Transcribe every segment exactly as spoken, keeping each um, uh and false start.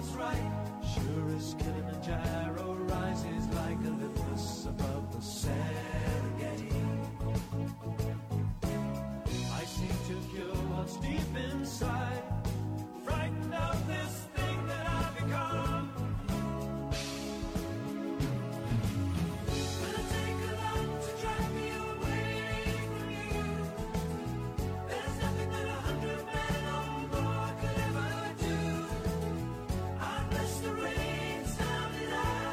what's right. Sure as Kilimanjaro rises like Olympus above the Serengeti. I seem to cure what's deep inside, frightened of this thing that I've become. Will it take a lot to drive me away from you? There's nothing that a hundred men or more could ever do. I bless the rain, sound it out.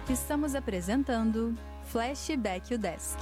Estamos apresentando Flashback U Desk.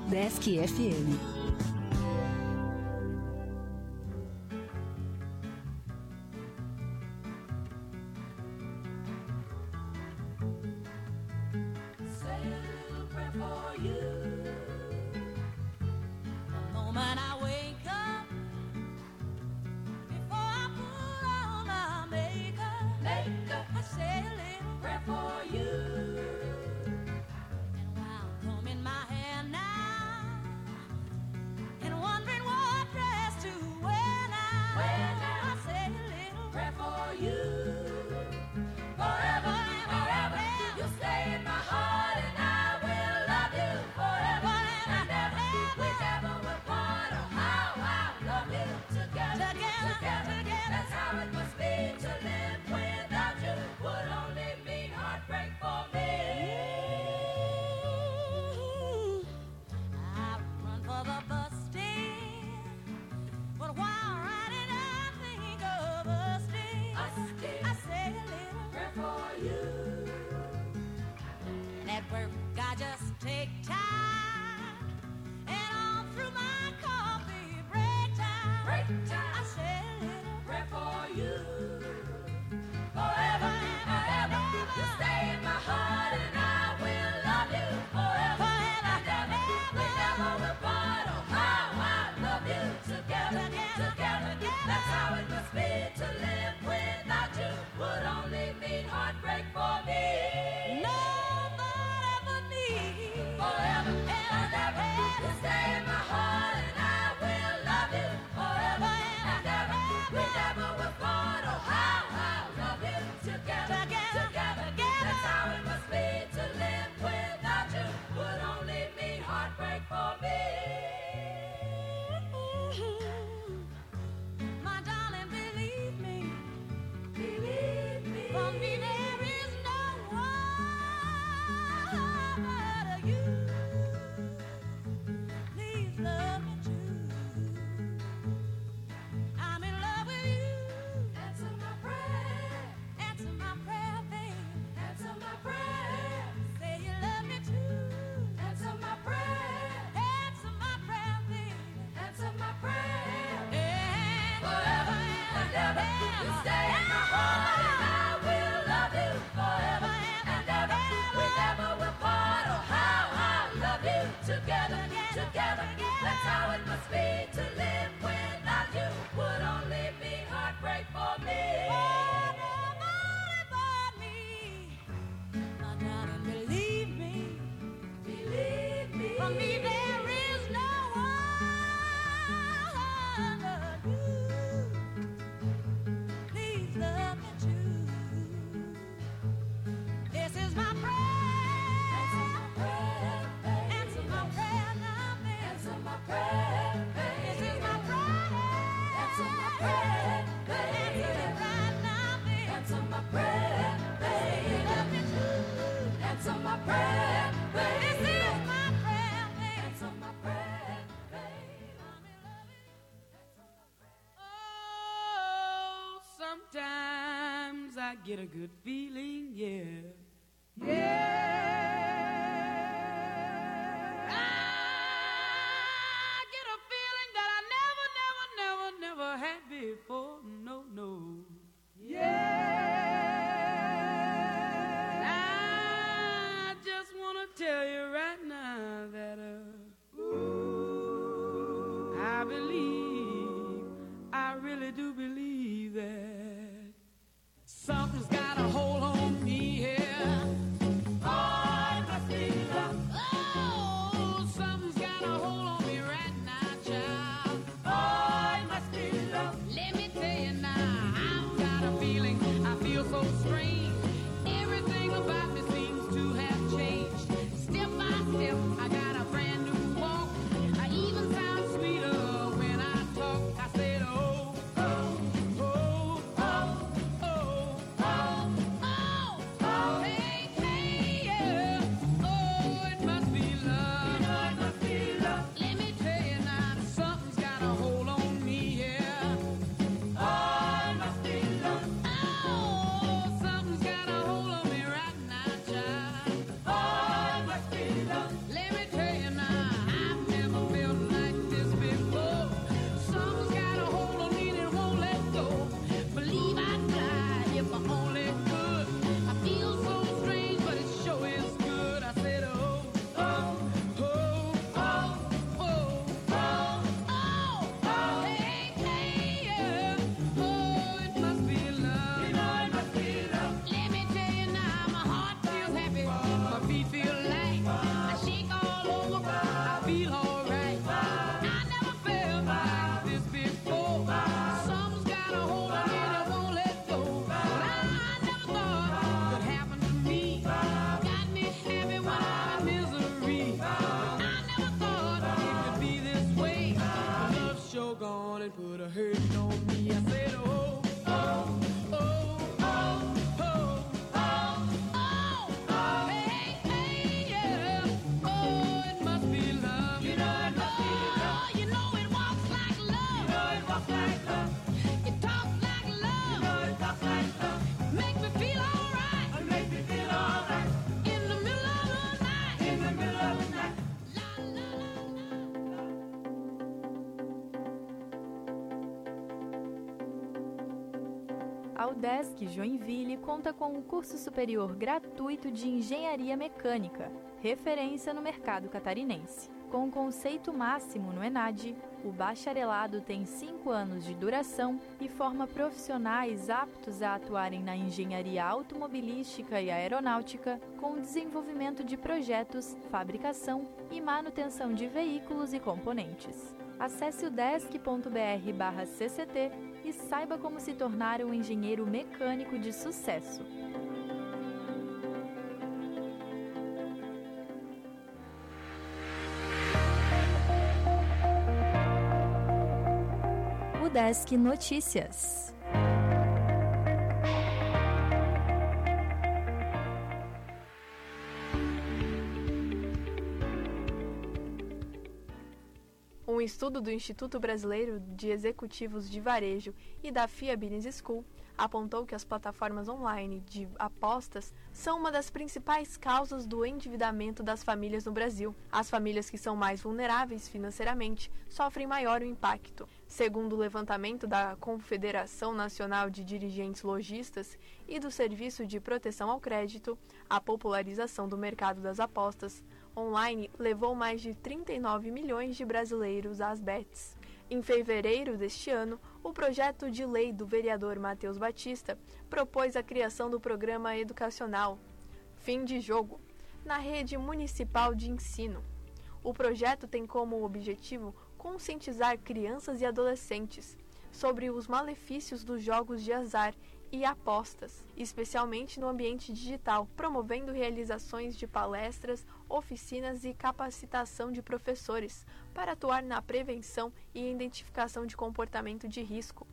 Desk F M. Get a good feeling, yeah. Yeah. I get a feeling that I never, never, never, never had before. No, no. Yeah. I just want to tell you right now that uh, ooh, I believe, I really do believe that something's got a hold on me here. Oh, it must be love. Oh, something's got a hold on me right now, child. Oh, it must be love. Let me tell you now, I've got a feeling, I feel so strange. Everything about me seems to have changed. Step by step, I got a brand new walk. I even sound sweeter when I talk. I said, oh, oh. waiting on me. I said, oh, oh, oh, oh, oh, oh, oh, oh, hey, hey, yeah. Oh, it must be love. You know it must be love. You know it walks like love. You know it walks like love. It talks like love. You know it talks like love. Make me feel alright. It makes me feel alright. In the middle of the night. In the middle of the night. La, la, la, la. A UDESC Joinville conta com um curso superior gratuito de Engenharia Mecânica, referência no mercado catarinense. Com o conceito máximo no ENAD, o bacharelado tem cinco anos de duração e forma profissionais aptos a atuarem na engenharia automobilística e aeronáutica, com desenvolvimento de projetos, fabricação e manutenção de veículos e componentes. Acesse udesc ponto br barra C C T e saiba como se tornar um engenheiro mecânico de sucesso. UDESC Notícias. Um estudo do Instituto Brasileiro de Executivos de Varejo e da F I A Business School apontou que as plataformas online de apostas são uma das principais causas do endividamento das famílias no Brasil. As famílias que são mais vulneráveis financeiramente sofrem maior impacto. Segundo o levantamento da Confederação Nacional de Dirigentes Lojistas e do Serviço de Proteção ao Crédito, a popularização do mercado das apostas online levou mais de trinta e nove milhões de brasileiros às bets. Em fevereiro deste ano, o projeto de lei do vereador Matheus Batista propôs a criação do programa educacional Fim de Jogo na rede municipal de ensino. O projeto tem como objetivo conscientizar crianças e adolescentes sobre os malefícios dos jogos de azar e apostas, especialmente no ambiente digital, promovendo realizações de palestras, oficinas e capacitação de professores para atuar na prevenção e identificação de comportamento de risco.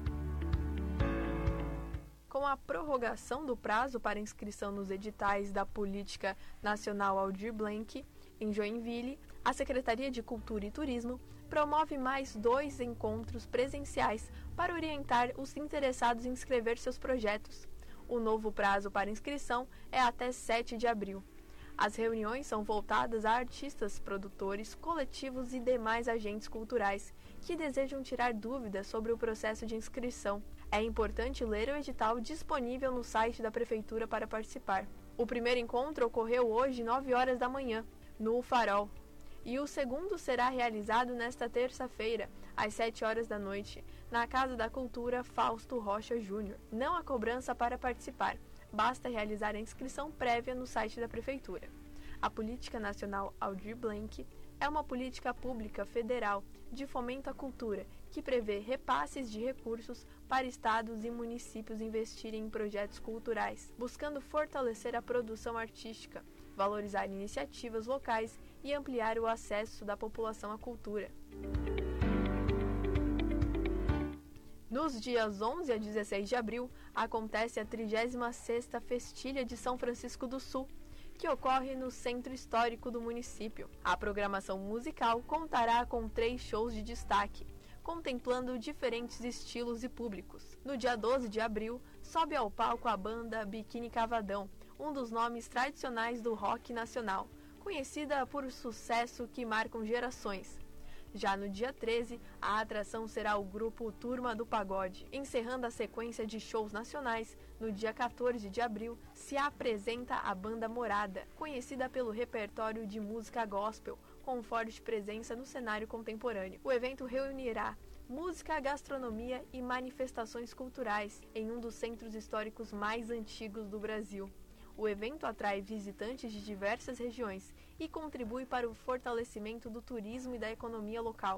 Com a prorrogação do prazo para inscrição nos editais da Política Nacional Aldir Blanc, em Joinville, a Secretaria de Cultura e Turismo promove mais dois encontros presenciais para orientar os interessados em inscrever seus projetos. O novo prazo para inscrição é até sete de abril. As reuniões são voltadas a artistas, produtores, coletivos e demais agentes culturais que desejam tirar dúvidas sobre o processo de inscrição. É importante ler o edital disponível no site da Prefeitura para participar. O primeiro encontro ocorreu hoje, nove horas da manhã, no Farol. E o segundo será realizado nesta terça-feira, às sete horas da noite, na Casa da Cultura Fausto Rocha Júnior. Não há cobrança para participar, basta realizar a inscrição prévia no site da Prefeitura. A Política Nacional Aldir Blanc é uma política pública federal de fomento à cultura que prevê repasses de recursos para estados e municípios investirem em projetos culturais, buscando fortalecer a produção artística, valorizar iniciativas locais e ampliar o acesso da população à cultura. Nos dias onze a dezesseis de abril, acontece a trigésima sexta Festilha de São Francisco do Sul, que ocorre no Centro Histórico do município. A programação musical contará com três shows de destaque, contemplando diferentes estilos e públicos. No dia doze de abril, sobe ao palco a banda Biquíni Cavadão, um dos nomes tradicionais do rock nacional, conhecida por sucesso que marcam gerações. Já no dia treze, a atração será o grupo Turma do Pagode. Encerrando a sequência de shows nacionais, no dia quatorze de abril, se apresenta a banda Morada, conhecida pelo repertório de música gospel, com forte presença no cenário contemporâneo. O evento reunirá música, gastronomia e manifestações culturais em um dos centros históricos mais antigos do Brasil. O evento atrai visitantes de diversas regiões e contribui para o fortalecimento do turismo e da economia local.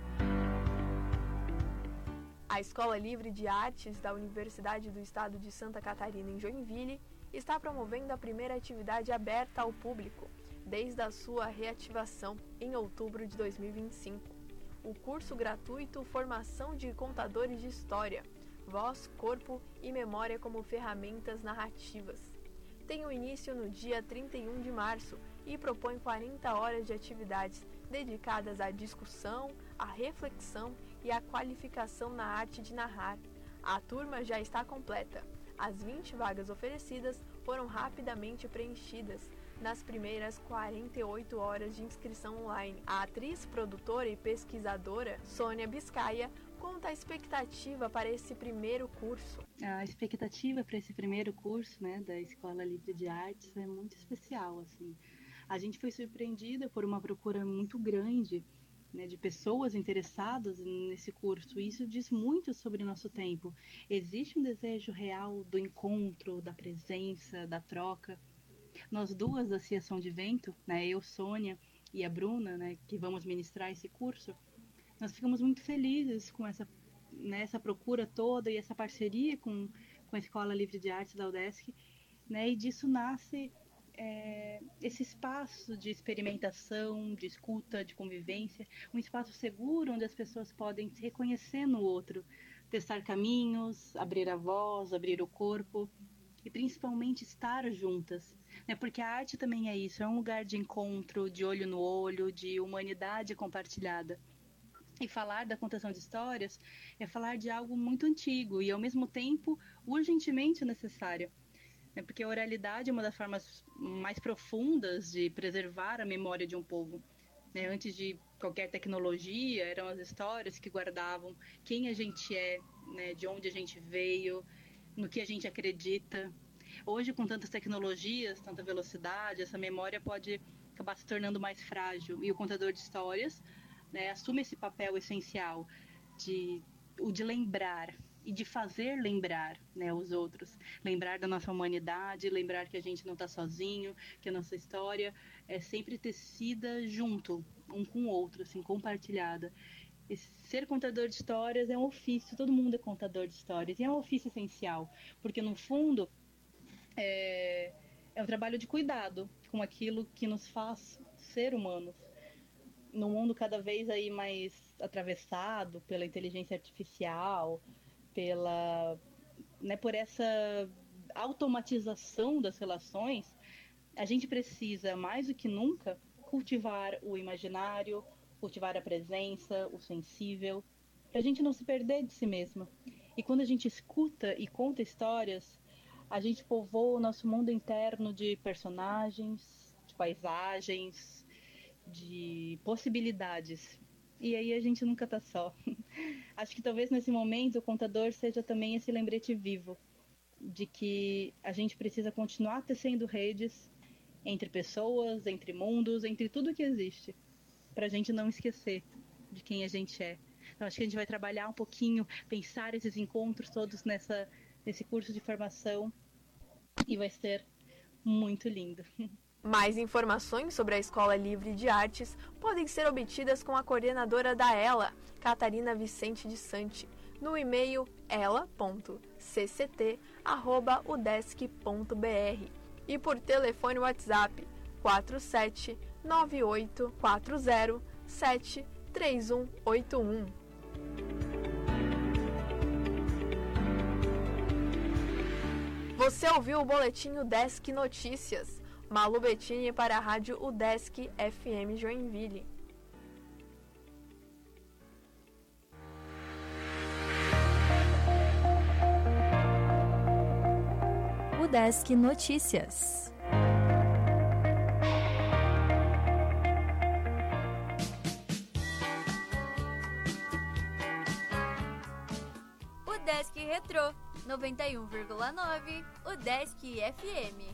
A Escola Livre de Artes da Universidade do Estado de Santa Catarina, em Joinville, está promovendo a primeira atividade aberta ao público, desde a sua reativação em outubro de dois mil e vinte e cinco. o curso gratuito Formação de Contadores de História, Voz, Corpo e Memória como Ferramentas Narrativas. Tem o início no dia trinta e um de março e propõe quarenta horas de atividades dedicadas à discussão, à reflexão e à qualificação na arte de narrar. A turma já está completa. As vinte vagas oferecidas foram rapidamente preenchidas nas primeiras quarenta e oito horas de inscrição online. A atriz, produtora e pesquisadora Sônia Biscaia conta a expectativa para esse primeiro curso. A expectativa para esse primeiro curso, né, da Escola Livre de Artes é muito especial, assim. A gente foi surpreendida por uma procura muito grande, né, de pessoas interessadas nesse curso. Isso diz muito sobre o nosso tempo. Existe um desejo real do encontro, da presença, da troca. Nós duas da Associação de Vento, né, eu, Sônia e a Bruna, né, que vamos ministrar esse curso, nós ficamos muito felizes com essa, né, essa procura toda e essa parceria com, com a Escola Livre de Artes da UDESC, né, e disso nasce é, esse espaço de experimentação, de escuta, de convivência, um espaço seguro onde as pessoas podem se reconhecer no outro, testar caminhos, abrir a voz, abrir o corpo e principalmente estar juntas, né? Porque a arte também é isso, é um lugar de encontro, de olho no olho, de humanidade compartilhada. E falar da contação de histórias é falar de algo muito antigo e, ao mesmo tempo, urgentemente necessário. Porque a oralidade é uma das formas mais profundas de preservar a memória de um povo. Antes de qualquer tecnologia, eram as histórias que guardavam quem a gente é, né? De onde a gente veio, no que a gente acredita. Hoje, com tantas tecnologias, tanta velocidade, essa memória pode acabar se tornando mais frágil. E o contador de histórias, né, assume esse papel essencial de, o de lembrar e de fazer lembrar, né, os outros. Lembrar da nossa humanidade, lembrar que a gente não está sozinho, que a nossa história é sempre tecida junto, um com o outro, assim, compartilhada. E ser contador de histórias é um ofício, todo mundo é contador de histórias, e é um ofício essencial, porque no fundo é, é um trabalho de cuidado com aquilo que nos faz ser humanos. No mundo cada vez aí mais atravessado pela inteligência artificial, pela, né, por essa automatização das relações, a gente precisa, mais do que nunca, cultivar o imaginário, cultivar a presença, o sensível, para a gente não se perder de si mesma. E quando a gente escuta e conta histórias, a gente povoa o nosso mundo interno de personagens, de paisagens, de possibilidades. E aí a gente nunca tá só. Acho que talvez nesse momento o contador seja também esse lembrete vivo de que a gente precisa continuar tecendo redes entre pessoas, entre mundos, entre tudo que existe, pra gente não esquecer de quem a gente é. Então acho que a gente vai trabalhar um pouquinho, pensar esses encontros todos nessa, nesse curso de formação e vai ser muito lindo. Mais informações sobre a Escola Livre de Artes podem ser obtidas com a coordenadora da ELA, Catarina Vicente de Santi, no e-mail ela ponto c c t arroba udesc ponto b r e por telefone WhatsApp quatro sete nove oito quatro zero sete três um oito um. Você ouviu o boletim UDESC Notícias. Malu Bettini para a rádio UDESC F M Joinville. UDESC Notícias. UDESC Retrô noventa e um vírgula nove, UDESC F M.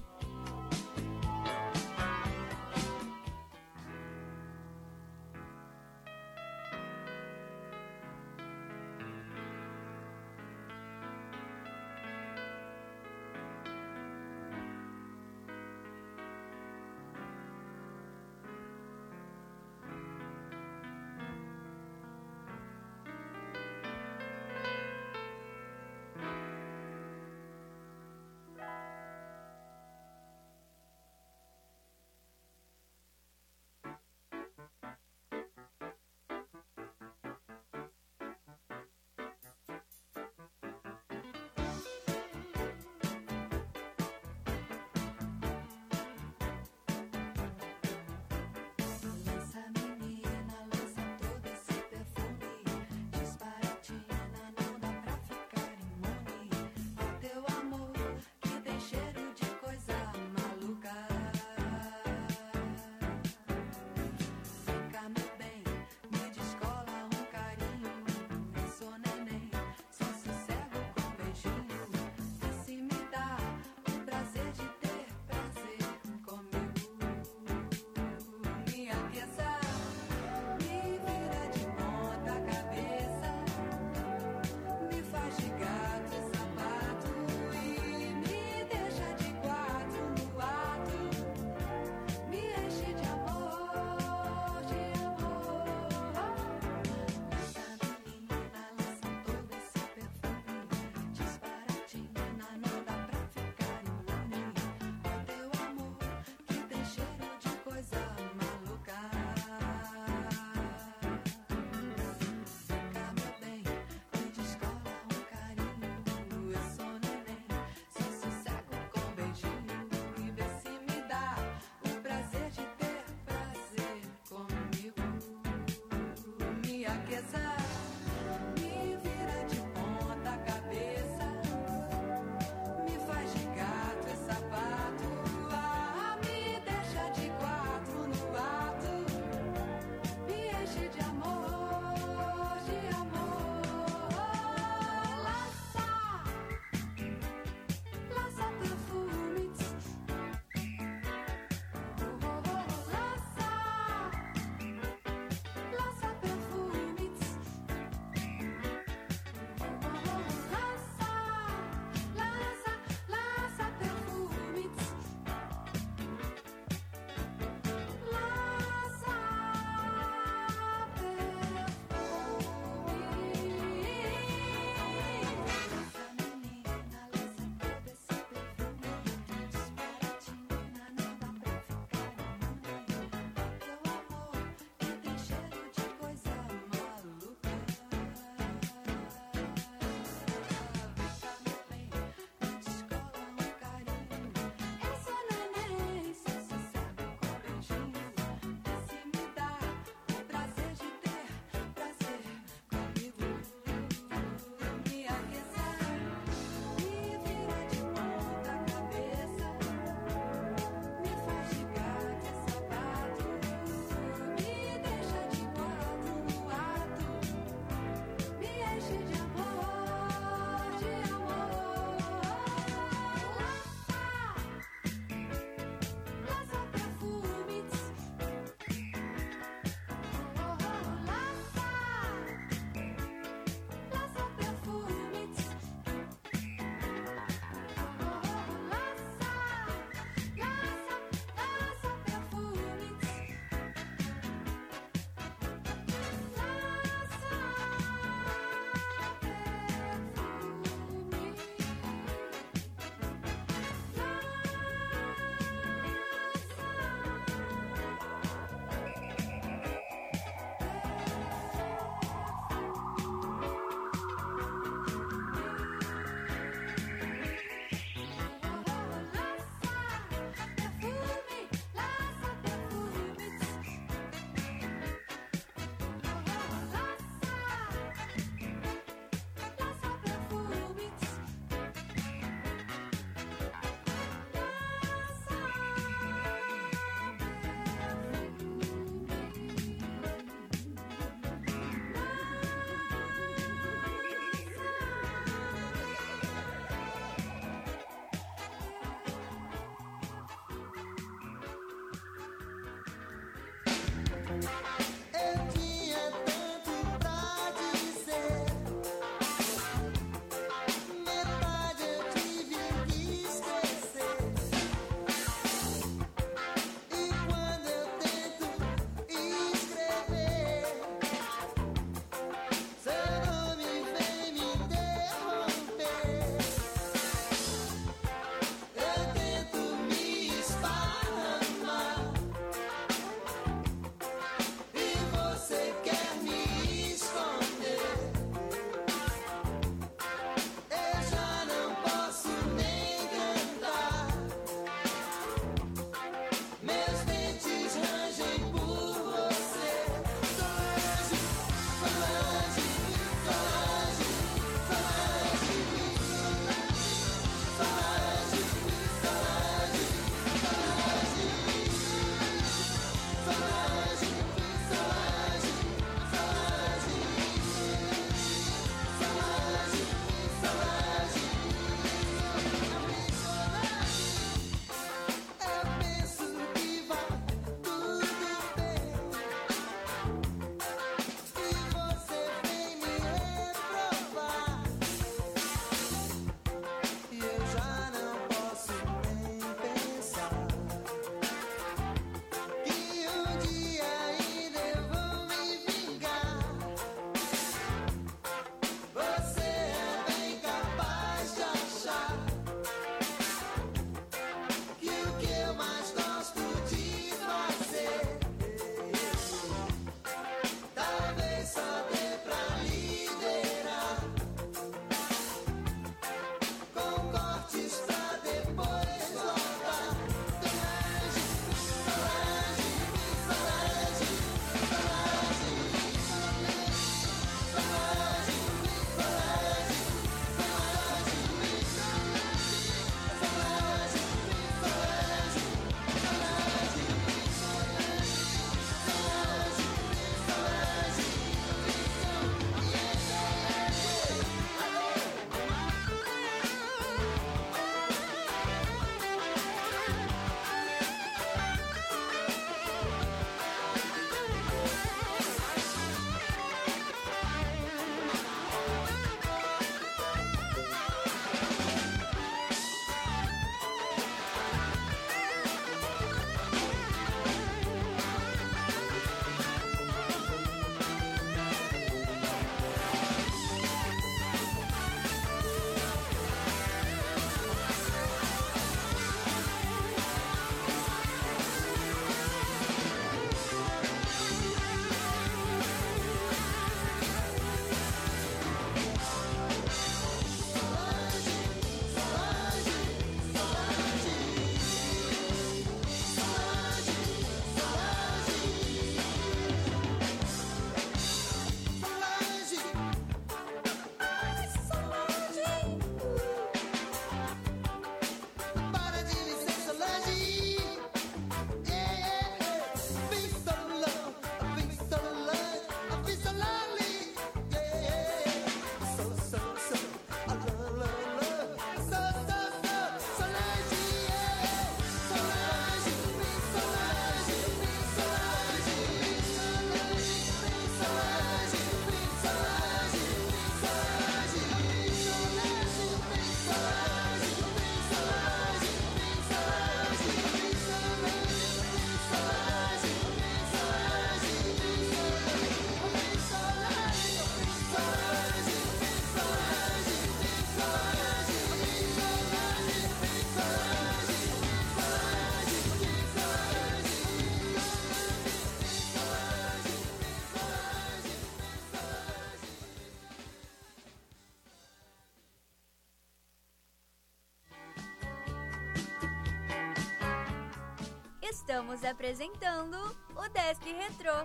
Estamos apresentando o Desk Retrô.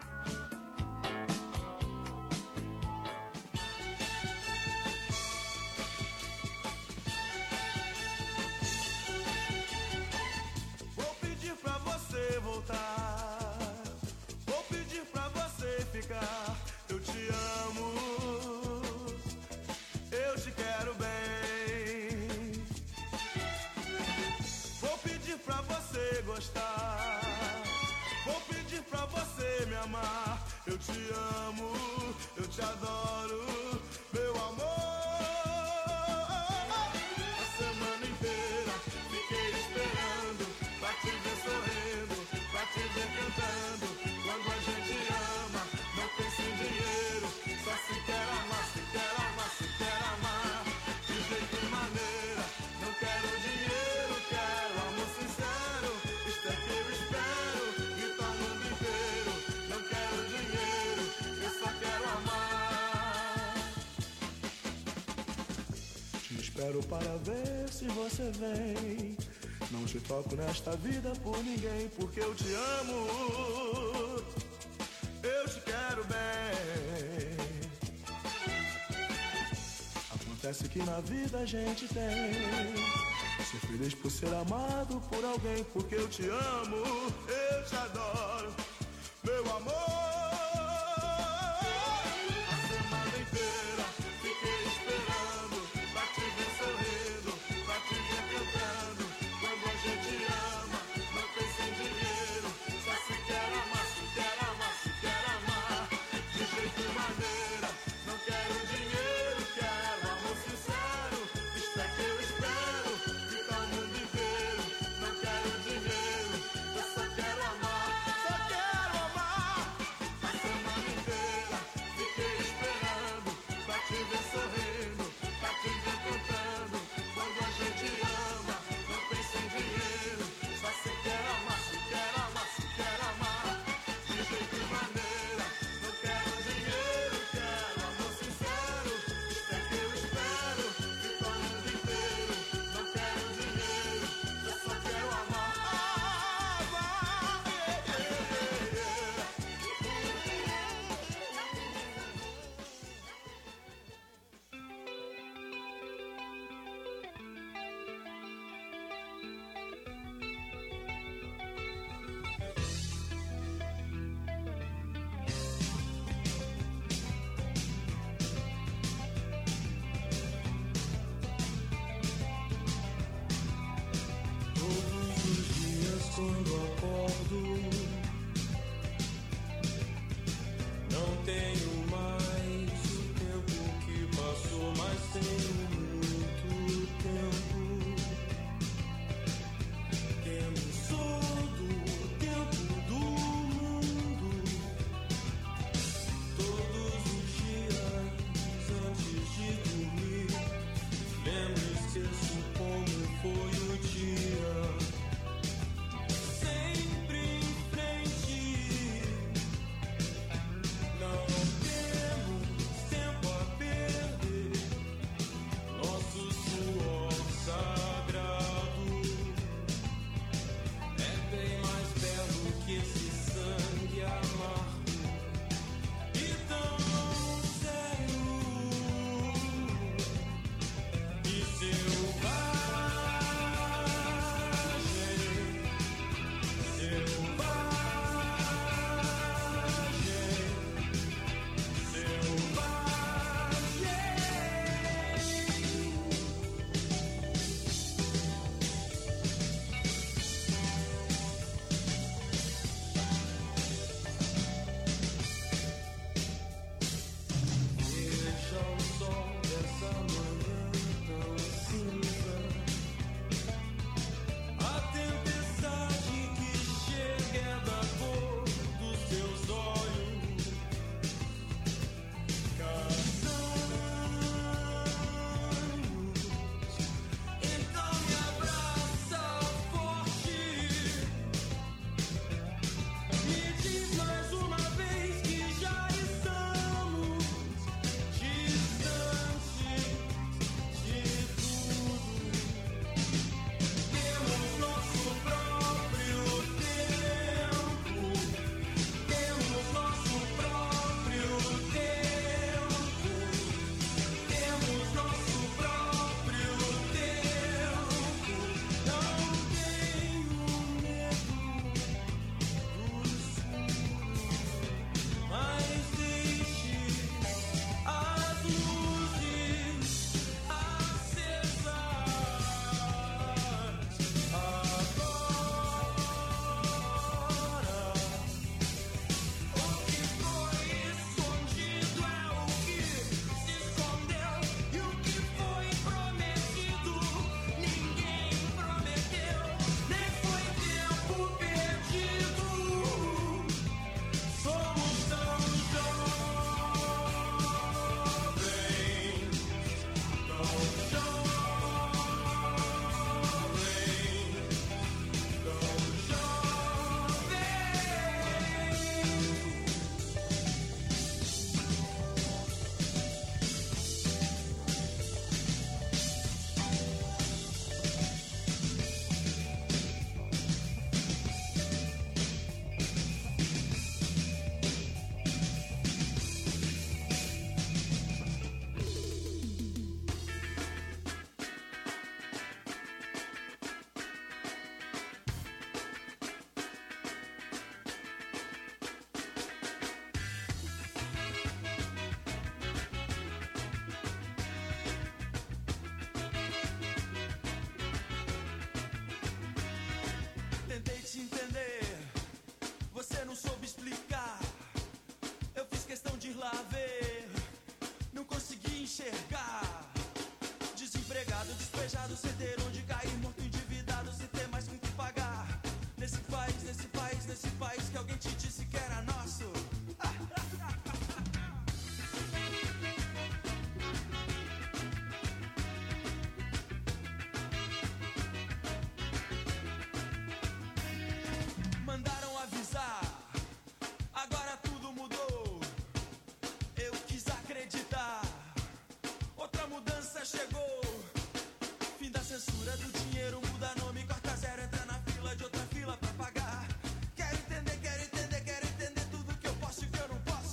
Vou pedir pra você voltar, vou pedir pra você ficar. Eu te amo, eu te quero bem. Vou pedir pra você gostar, vou pedir pra você você me amar. Eu te amo, eu te adoro, meu amor. A semana inteira fiquei esperando pra te ver sorrindo, pra te ver cantando. Quando a gente ama, não pensa em dinheiro, só se quer amar, se quer amar, se quer amar. De jeito e maneira, não quero dinheiro, quero amor sincero. Isto é que eu espero, grita o mundo inteiro. Não quero dinheiro, eu só quero amar. Te espero para ver se você vem. Não te toco nesta vida por ninguém, porque eu te amo, eu te quero bem. Acontece que na vida a gente tem ser feliz por ser amado por alguém, porque eu te amo, eu te adoro, meu amor. A semana inteira fiquei esperando pra te ver sorrindo, pra te ver cantando. Quando a gente ama, não pensa em dinheiro, só se quer amar, se quer amar, se quer amar. De jeito e maneira, não quero dinheiro, quero amor sincero. Isto é que eu espero, fica o mundo inteiro. Não quero dinheiro, eu só quero amar, só quero amar. A semana inteira fiquei esperando pra te ver sorrindo, pra te ver cantando. Quando a gente ama, não pensa em dinheiro, só se quer amar, se quer amar, se quer amar. De jeito e maneira, não quero dinheiro, quero amor sincero. Isto é que eu espero, fica o mundo inteiro. Não quero dinheiro, eu só quero amar. Amar, yeah, yeah, yeah. Todos os dias quando acordo, não tenho mais o tempo que passou, mas tenho muito tempo. Temos todo o tempo do mundo. Todos os dias antes de dormir, lembro e esqueço como foi o dia. Sempre em aleijado sem ter onde cair, morto endividado sem ter mais com que pagar. Nesse país, nesse país, nesse país que alguém te disse que era nosso. Mandaram avisar, agora tudo mudou. Eu quis acreditar, outra mudança chegou. Fim da censura do dinheiro, muda nome, corta zero, entra na fila de outra fila pra pagar. Quero entender, quero entender, quero entender tudo que eu posso e que eu não posso.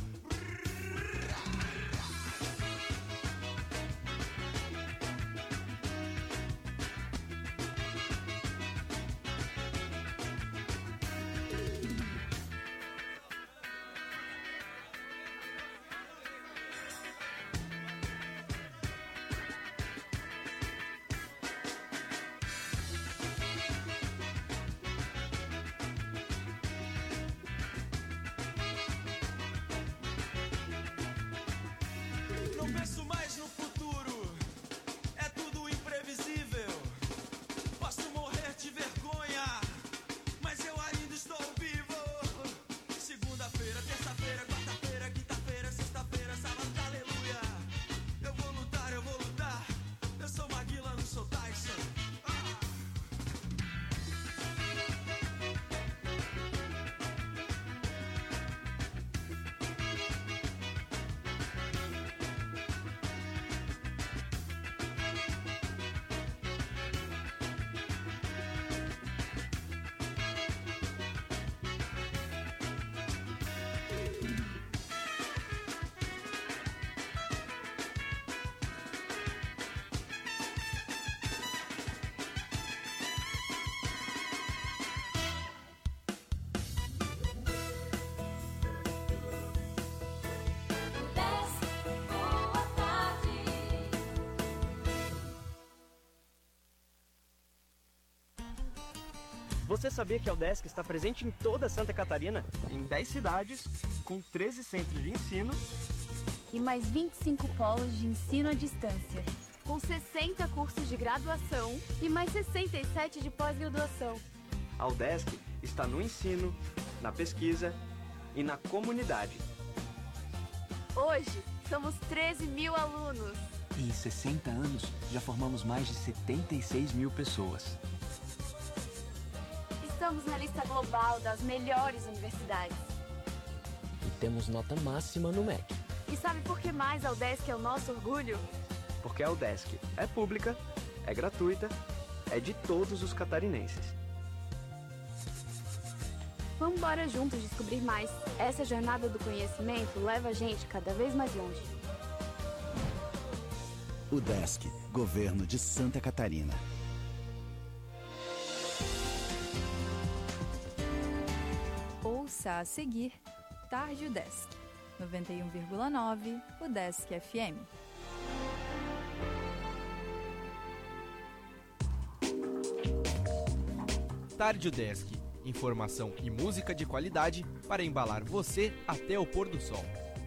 Não penso mais no futuro, é tudo imprevisível. Posso morrer de vergonha, mas eu ainda estou vivo. Segunda-feira, terça-feira, quarta-feira, quinta-feira, sexta-feira, sábado, aleluia. Eu vou lutar, eu vou lutar. Eu sou Maguila, não sou Tyson. Ah! Você sabia que a UDESC está presente em toda Santa Catarina? Em dez cidades, com treze centros de ensino e mais vinte e cinco polos de ensino à distância, com sessenta cursos de graduação e mais sessenta e sete de pós-graduação. A UDESC está no ensino, na pesquisa e na comunidade. Hoje, somos treze mil alunos. E em sessenta anos, já formamos mais de setenta e seis mil pessoas. Estamos na lista global das melhores universidades. E temos nota máxima no M E C. E sabe por que mais a UDESC é o nosso orgulho? Porque a UDESC é pública, é gratuita, é de todos os catarinenses. Vamos embora juntos descobrir mais. Essa jornada do conhecimento leva a gente cada vez mais longe. UDESC, Governo de Santa Catarina. Ouça a seguir Tarde UDESC, noventa e um vírgula nove, UDESC F M. Tarde UDESC, informação e música de qualidade para embalar você até o pôr do sol.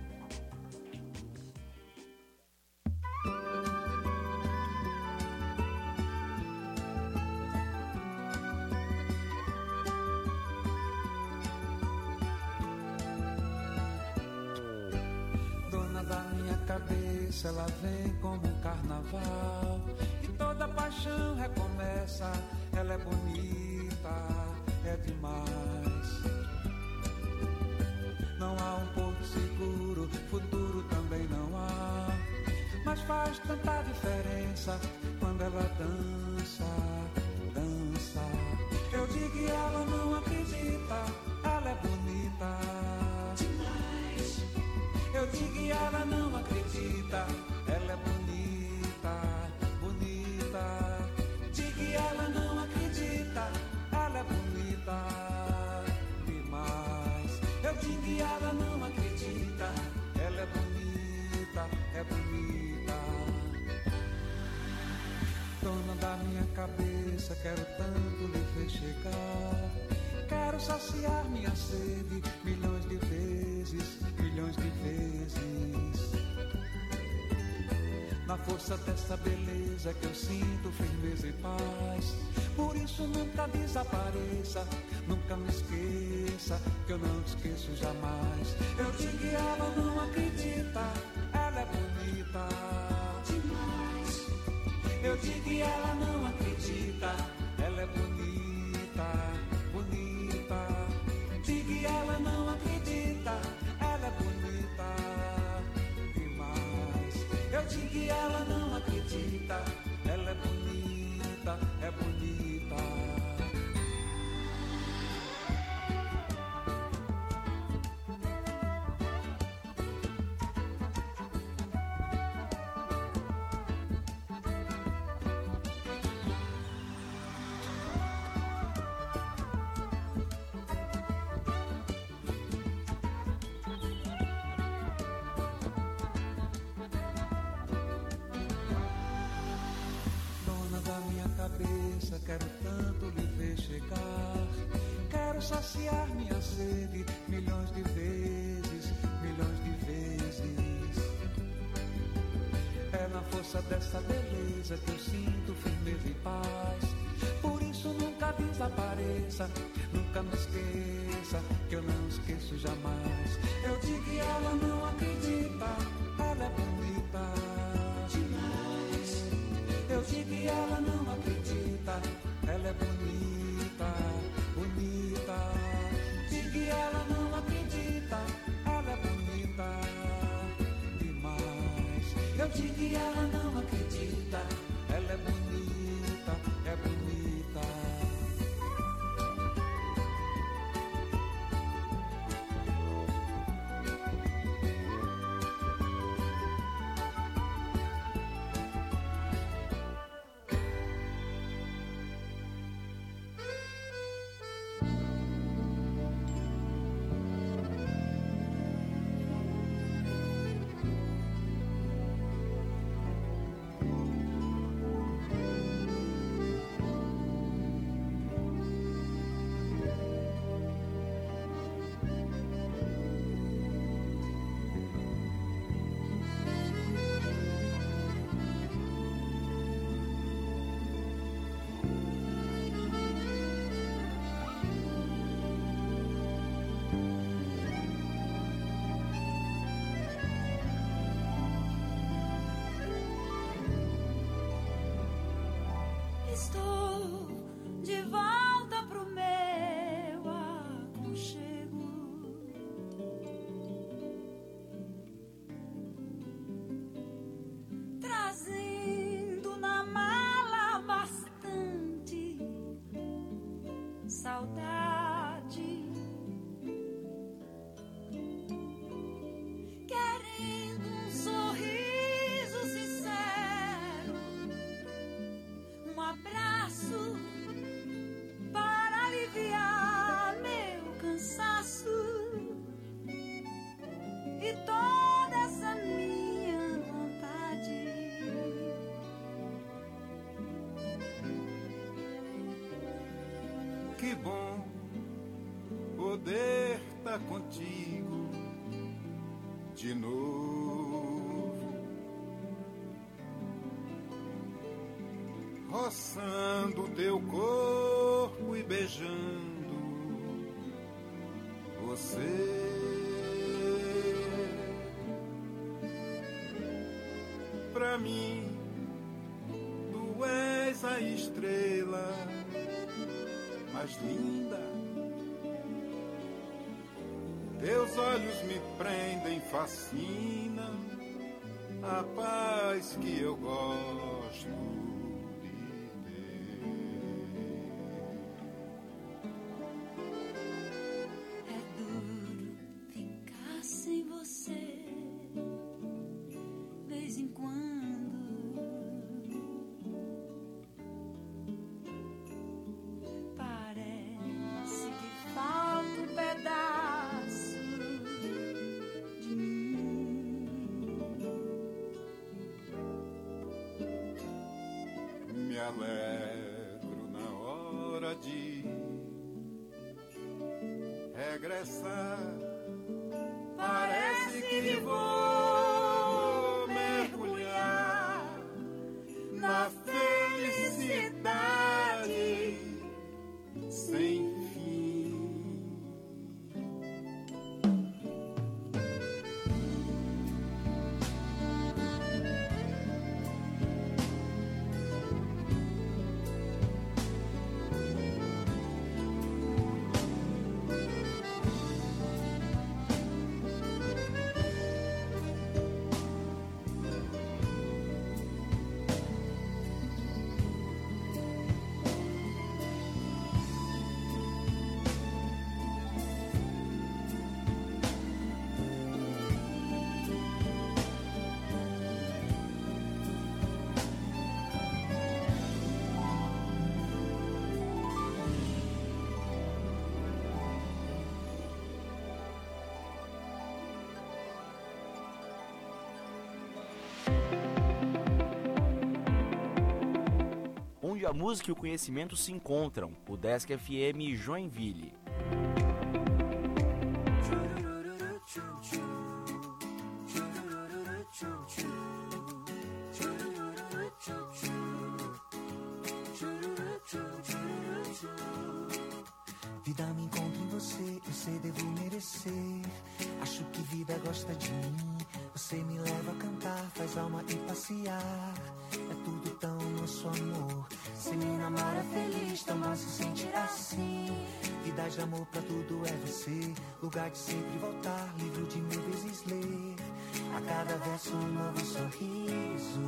Ela vem como um carnaval e toda paixão recomeça. Ela é bonita, é demais. Não há um porto seguro, futuro também não há. Mas faz tanta diferença quando ela dança, dança. Eu digo e ela não acredita, ela é bonita demais. Eu digo e ela não acredita, ela é bonita, bonita. Diga e ela não acredita, ela é bonita demais. Eu digo e ela não acredita, ela é bonita, é bonita. Dona da minha cabeça, quero tanto lhe ver chegar. Quero saciar minha sede milhões de vezes, milhões de vezes. Na na força dessa beleza que eu sinto firmeza e paz. Por isso nunca desapareça, nunca me esqueça, que eu não te esqueço jamais. Eu digo que ela não acredita, ela é bonita demais. Eu digo que ela não acredita, ela é bonita, bonita. Digo que ela não acredita, ela é bonita demais. Eu digo que ela não acredita, ela é bonita, é bonita. Quero tanto lhe ver chegar, quero saciar minha sede milhões de vezes, milhões de vezes. É na força dessa beleza que eu sinto firmeza e paz. Por isso nunca desapareça, nunca me esqueça, que eu não esqueço jamais. Eu digo que ela não acredita, ela é bonita demais. Eu digo que ela não acredita, ela é bonita, bonita. Digo que ela não acredita, ela é bonita demais. Eu digo que ela não acredita, ela é bonita, é bonita. Estou de volta pro meu aconchego, trazendo na mala bastante saudade, querendo um sorriso sincero, um abraço para aliviar meu cansaço e toda essa minha vontade. Que bom poder estar contigo de novo, roçando teu corpo e beijando você. Pra mim, tu és a estrela mais linda. Teus olhos me prendem, fascinam a paz que eu gosto. Me alegro na hora de regressar. Parece que vou mergulhar onde a música e o conhecimento se encontram, o Desk F M Joinville. Vida me encontra em você, eu sei devo merecer. Acho que vida gosta de mim. Você me leva a cantar, faz alma ir passear. É tudo tão nosso amor. Você me namora feliz, tão bom se sentir assim. Vida de amor pra tudo é você. Lugar de sempre voltar, livro de mil vezes ler. A cada verso um novo sorriso.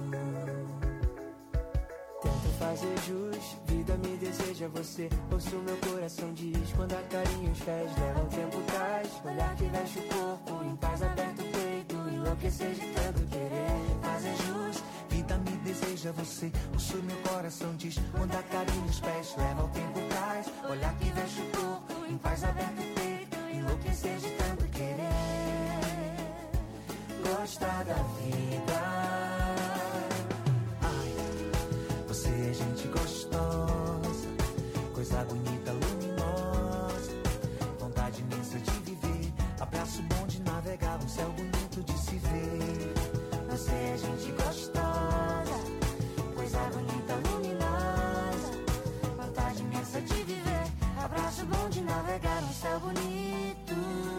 Tento fazer jus, vida me deseja você. Ouço meu coração diz, quando a carinho os pés levam o tempo traz. Olhar que veste o corpo, em paz aberto o peito. Enlouquecer de tanto querer. Fazer jus, vida me deseja você. Ouço meu coração diz, quando a carinho os pés levam o tempo traz. Olhar que veste o corpo, em paz aberto o peito. Enlouquecer de tanto querer. Gostar da vida. Você é gente gostosa, coisa bonita, luminosa, vontade imensa de viver, abraço bom de navegar, um céu bonito de se ver. Você é gente gostosa, coisa bonita, luminosa, vontade imensa de viver, abraço bom de navegar, um céu bonito.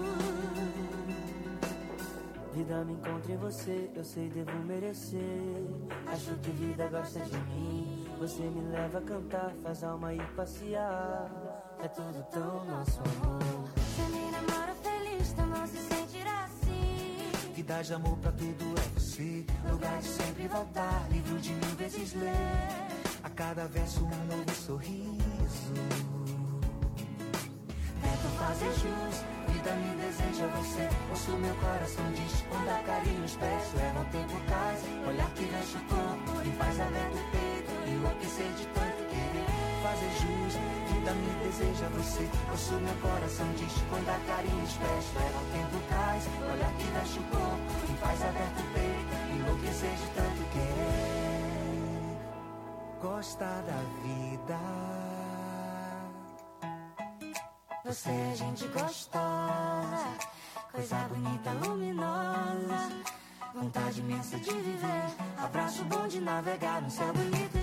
Vida me encontra em você, eu sei devo merecer. Acho que vida gosta de mim. Você me leva a cantar, faz alma ir passear. É tudo tão nosso amor. Você me namora feliz, tão bom se sentir assim. Vida de amor pra tudo é você. Lugar de sempre voltar, livro de mil vezes ler. A cada verso um novo sorriso. Tento fazer jus, vida me deseja você. Ouço meu coração diz, quando a carinho os pés levam o tempo cais. Olhar que veste o corpo e faz aberto o peito. Enlouquecer de tanto querer. Fazer jus, vida me deseja você. Ouço meu coração diz, quando a carinho os pés levam o tempo cais. Olhar que veste o corpo e faz aberto o peito. Enlouquecer de tanto querer. Gostar da vida. Você é gente gostosa, coisa bonita, luminosa, vontade imensa de viver, abraço bom de navegar, um céu bonito